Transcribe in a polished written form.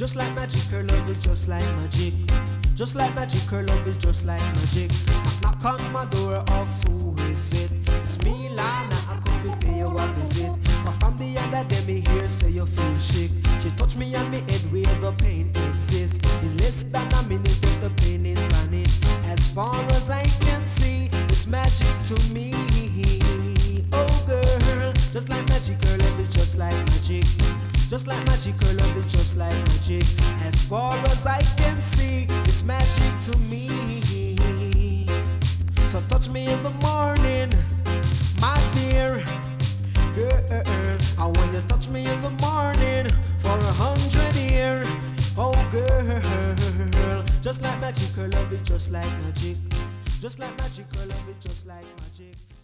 Just like magic, her love is just like magic. Just like magic, her love is just like magic. Knock, knock on my door, ask who is it? It's me, Lana, I come to pay you a visit. But from the other day, me hear say you feel sick. She touched me on me head where the pain exists. In less than a minute, just the pain is vanished. As far as I can see, it's magic to me. Oh girl, just like magic, her love is just like magic. Just like magic, her love is just like magic. As far as I can see, it's magic to me. So touch me in the morning, my dear girl. And when you touch me in the morning for 100 years, oh girl. Just like magic, her love is just like magic. Just like magic, her love is just like magic.